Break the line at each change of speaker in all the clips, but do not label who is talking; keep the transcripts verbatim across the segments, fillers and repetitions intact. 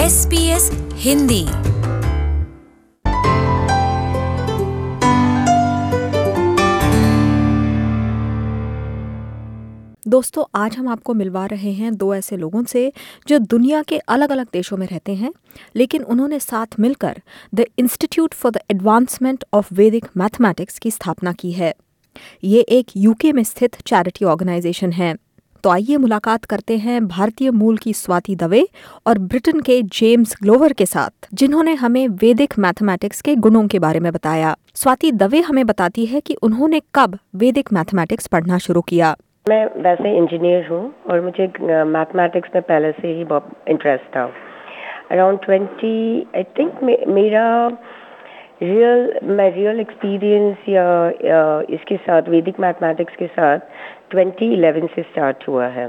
S B S Hindi.
दोस्तों, आज हम आपको मिलवा रहे हैं दो ऐसे लोगों से जो दुनिया के अलग अलग देशों में रहते हैं, लेकिन उन्होंने साथ मिलकर the institute for the advancement of Vedic mathematics की स्थापना की है। ये एक यूके में स्थित चैरिटी ऑर्गेनाइजेशन है। तो आइए मुलाकात करते हैं भारतीय मूल की स्वाति दवे और ब्रिटेन के जेम्स ग्लोवर के साथ, जिन्होंने हमें वैदिक मैथमेटिक्स के गुणों के बारे में बताया। स्वाति दवे हमें बताती है कि उन्होंने कब वैदिक मैथमेटिक्स पढ़ना शुरू किया।
मैं वैसे इंजीनियर हूँ और मुझे मैथमेटिक्स में पहले से ही बहुत इंटरेस्ट था। अराउंड ट्वेंटी आई थिंक मेरा रियल मैं रियल एक्सपीरियंस या, या इसके साथ वैदिक मैथमेटिक्स के साथ ट्वेंटी इलेवन से स्टार्ट हुआ है।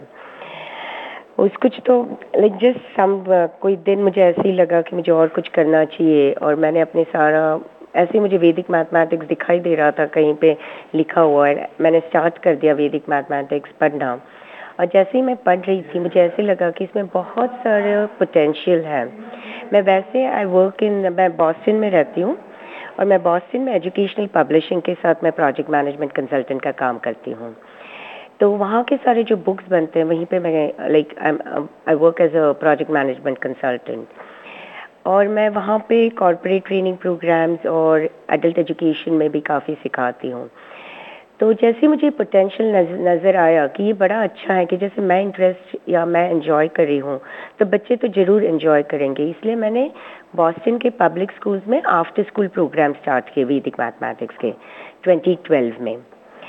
उस कुछ तो लाइक जस्ट सम कोई दिन मुझे ऐसे ही लगा कि मुझे और कुछ करना चाहिए, और मैंने अपने सारा ऐसे ही मुझे वैदिक मैथमेटिक्स दिखाई दे रहा था कहीं पे लिखा हुआ है। मैंने स्टार्ट कर दिया वैदिक मैथमेटिक्स पढ़ना, और जैसे ही मैं पढ़ रही थी मुझे ऐसे लगा कि इसमें बहुत सारे पोटेंशियल है। मैं वैसे आई वर्क इन मैं बॉस्टन में रहती हूँ, और मैं बॉस्टन में एजुकेशनल पब्लिशिंग के साथ मैं प्रोजेक्ट मैनेजमेंट कंसल्टेंट का काम करती हूँ। तो वहाँ के सारे जो बुक्स बनते हैं वहीं पे मैं like I work as a project management consultant, और मैं वहाँ पे कॉर्पोरेट ट्रेनिंग प्रोग्राम्स और एडल्ट एजुकेशन में भी काफ़ी सिखाती हूँ। तो जैसे मुझे पोटेंशियल नज़र आया कि ये बड़ा अच्छा है कि जैसे मैं इंटरेस्ट या मैं एंजॉय कर रही हूँ तो बच्चे तो ज़रूर एंजॉय करेंगे, इसलिए मैंने बॉस्टन के पब्लिक स्कूल्स में आफ्टर स्कूल प्रोग्राम स्टार्ट किए वैदिक मैथमेटिक्स के ट्वेंटी ट्वेल्व में।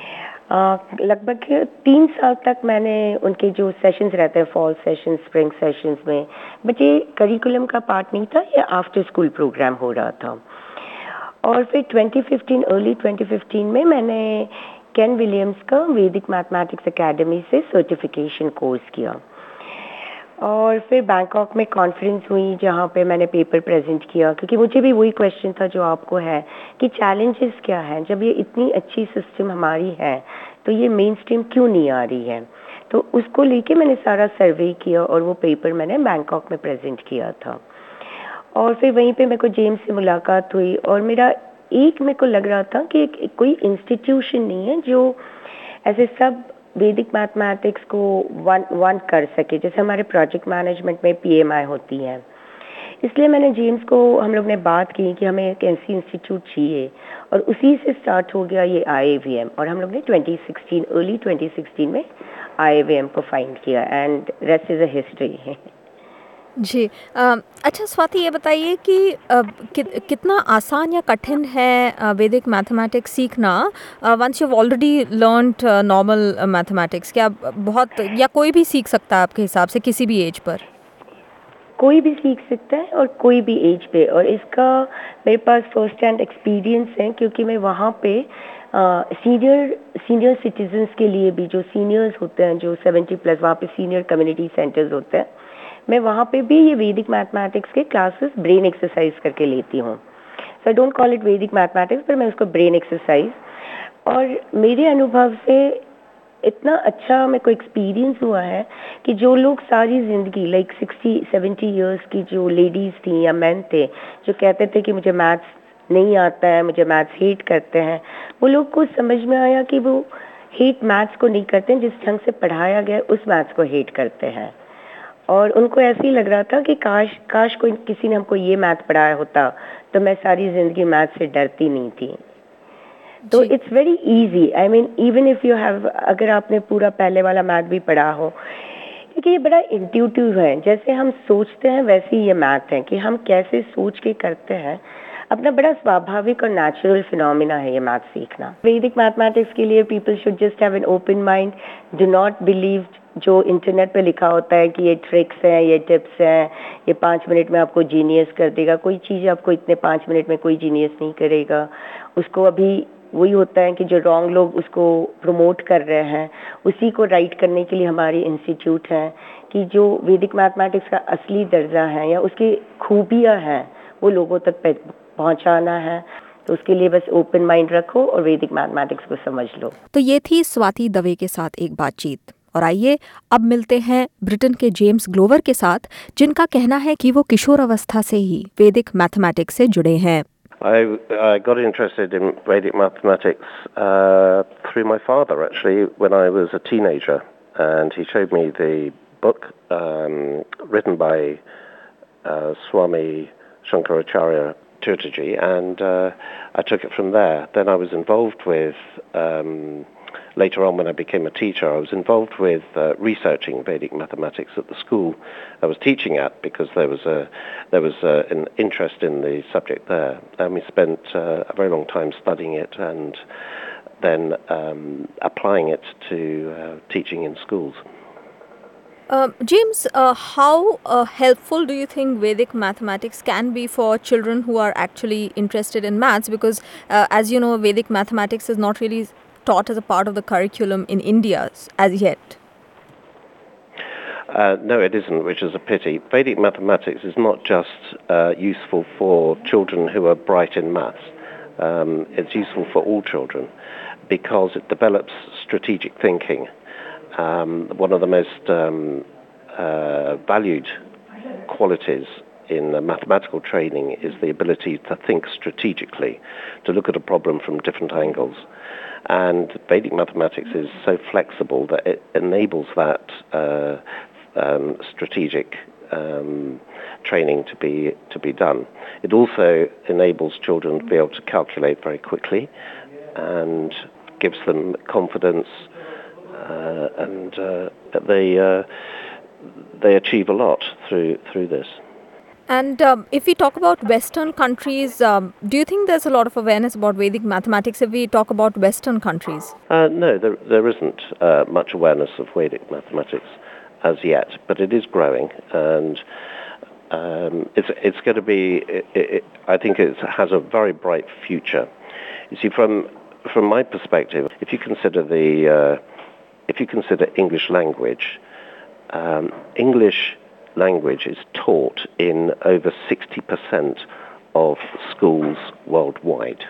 लगभग तीन साल तक मैंने उनके जो सेशंस रहते हैं, फॉल सेशंस, स्प्रिंग सेशंस में, बट ये करिकुलम का पार्ट नहीं था, ये आफ्टर स्कूल प्रोग्राम हो रहा था। और फिर twenty fifteen early twenty fifteen में मैंने केन विलियम्स का वैदिक मैथमेटिक्स एकेडमी से सर्टिफिकेशन कोर्स किया, और फिर बैंकॉक में कॉन्फ्रेंस हुई जहाँ पे मैंने पेपर प्रेजेंट किया, क्योंकि मुझे भी वही क्वेश्चन था जो आपको है कि चैलेंजेस क्या हैं। जब ये इतनी अच्छी सिस्टम हमारी है तो ये मेन स्ट्रीम क्यों नहीं आ रही है। तो उसको लेके मैंने सारा सर्वे किया और वो पेपर मैंने बैंकॉक में प्रेजेंट किया था। और फिर वहीं पे मेरे को जेम्स से मुलाकात हुई, और मेरा एक मेरे को लग रहा था कि एक, एक कोई इंस्टीट्यूशन नहीं है जो ऐसे सब वैदिक मैथमेटिक्स को वन वन कर सके, जैसे हमारे प्रोजेक्ट मैनेजमेंट में पीएमआई होती है। इसलिए मैंने जेम्स को, हम लोग ने बात की कि हमें एक ऐसी इंस्टीट्यूट चाहिए, और उसी से स्टार्ट हो गया ये आईएवीएम, और हम लोग ने twenty sixteen early twenty sixteen में आईएवीएम को फाइंड किया, and rest is a history.
जी, अ, अच्छा स्वाति, ये बताइए कि अ, कि, कितना आसान या कठिन है वैदिक मैथमेटिक्स सीखना once you already learned normal mathematics? क्या बहुत, या कोई भी सीख सकता है आपके हिसाब से किसी भी एज पर?
कोई भी सीख सकता है और कोई भी एज पे, और इसका मेरे पास फर्स्ट हैंड एक्सपीरियंस है, क्योंकि मैं वहाँ पे सीनियर सीनियर सिटीजन्स के लिए भी, जो सीनियर्स होते हैं जो सेवेंटी प्लस, वहाँ पे सीनियर कम्युनिटी सेंटर्स होते हैं, मैं वहाँ पे भी ये वैदिक मैथमेटिक्स के क्लासेस ब्रेन एक्सरसाइज करके लेती हूँ। So I don't call it Vedic mathematics, पर मैं उसको ब्रेन एक्सरसाइज, और मेरे अनुभव से इतना अच्छा मेरे को एक्सपीरियंस हुआ है कि जो लोग सारी ज़िंदगी लाइक सिक्सटी सेवेंटी इयर्स की जो लेडीज़ थी या मैन थे जो कहते थे कि मुझे मैथ्स नहीं आता है, मुझे मैथ्स हेट करते हैं, वो लोग को समझ में आया कि वो हेट मैथ्स को नहीं करते हैं, जिस ढंग से पढ़ाया गया उस मैथ्स को हेट करते हैं। और उनको ऐसे ही लग रहा था कि काश काश कोई किसी ने हमको ये मैथ पढ़ाया होता तो मैं सारी ज़िंदगी मैथ से डरती नहीं थी। तो it's very easy, I mean even if you have, अगर आपने पूरा पहले वाला मैथ भी पढ़ा हो, क्योंकि ये बड़ा इंट्यूटिव है, जैसे हम सोचते हैं वैसे ही ये मैथ है कि हम कैसे सोच के करते हैं, अपना बड़ा स्वाभाविक और नेचुरल फिनोमिना है ये मैथ सीखना। वैदिक मैथमेटिक्स के लिए people should just have an open mind, do not believe जो इंटरनेट पे लिखा होता है कि ये ट्रिक्स हैं, ये टिप्स हैं, ये पाँच मिनट में आपको जीनियस कर देगा। कोई चीज़ आपको इतने पाँच मिनट में कोई जीनियस नहीं करेगा। उसको अभी वही होता है कि जो रॉन्ग लोग उसको प्रमोट कर रहे हैं, उसी को राइट करने के लिए हमारी इंस्टीट्यूट है कि जो वैदिक मैथमेटिक्स का असली दर्जा है या उसकी खूबियाँ हैं वो लोगों तक पहुंचाना है। तो उसके लिए बस ओपन माइंड रखो और वैदिक मैथमेटिक्स को समझ लो।
तो ये थी स्वाति दवे के साथ एक बातचीत। और आइए अब मिलते हैं ब्रिटेन के जेम्स ग्लोवर के साथ, जिनका कहना है कि वो किशोर अवस्था से ही वैदिक मैथमेटिक्स से जुड़े हैं।
I, I got interested in Vedic mathematics uh, through my father, actually, when I was a teenager. And he showed me the book um, written by uh, Swami Shankaracharya Tirthaji, and uh, I took it from there. Then I was involved with, um, later on when I became a teacher, I was involved with uh, researching Vedic mathematics at the school I was teaching at, because there was a there was a, an interest in the subject there, and we spent uh, a very long time studying it and then um, applying it to uh, teaching in schools.
Uh, James, uh, how uh, helpful do you think Vedic mathematics can be for children who are actually interested in maths? Because, uh, as you know, Vedic mathematics is not really taught as a part of the curriculum in India as yet.
Uh, no, it isn't, which is a pity. Vedic mathematics is not just uh, useful for children who are bright in maths. Um, it's useful for all children because it develops strategic thinking. Um, one of the most um, uh, valued qualities in uh, mathematical training is the ability to think strategically, to look at a problem from different angles. And Vedic mathematics is so flexible that it enables that uh, um, strategic um, training to be to be done. It also enables children to be able to calculate very quickly and gives them confidence, uh, and uh, they uh, they achieve a lot through through this.
And um, if we talk about Western countries, um, do you think there's a lot of awareness about Vedic mathematics if we talk about Western countries?
Uh, no, there, there isn't uh, much awareness of Vedic mathematics as yet, but it is growing, and um, it's it's going to be. It, it, I think it has a very bright future. You see, from from my perspective, if you consider the uh, if you consider English language, um, English language is taught in over sixty percent of schools worldwide.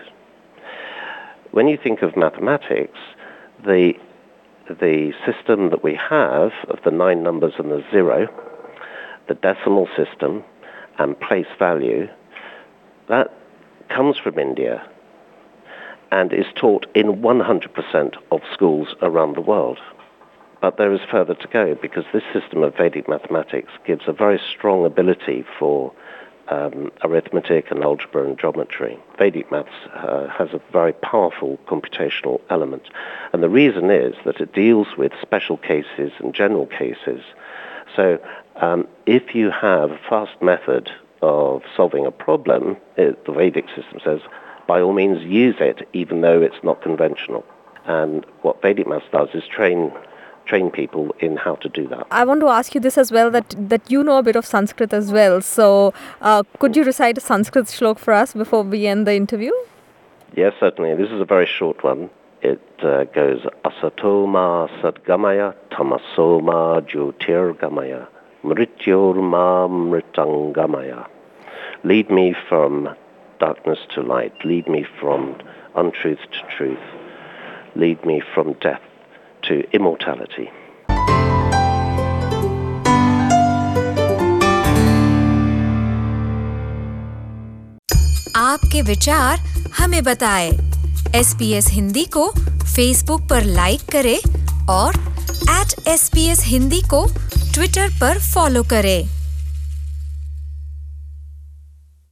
When you think of mathematics, the the system that we have of the nine numbers and the zero, the decimal system and place value, that comes from India and is taught in one hundred percent of schools around the world. But there is further to go, because this system of Vedic mathematics gives a very strong ability for um, arithmetic and algebra and geometry. Vedic maths uh, has a very powerful computational element. And the reason is that it deals with special cases and general cases. So um, if you have a fast method of solving a problem, it, the Vedic system says, by all means use it, even though it's not conventional. And what Vedic maths does is train train people in how to do that.
I want to ask you this as well, that that you know a bit of Sanskrit as well. So uh, could you recite a Sanskrit shlok for us before we end the interview?
Yes, certainly. This is a very short one. It uh, goes, Asatoma sadgamaya tamasoma jyotirgamaya mrityorma mritangamaya. Lead me from darkness to light. Lead me from untruth to truth. Lead me from death to immortality.
आपके विचार हमें बताएं। S P S Hindi को Facebook पर like करें और at S P S Hindi को Twitter पर फॉलो करें।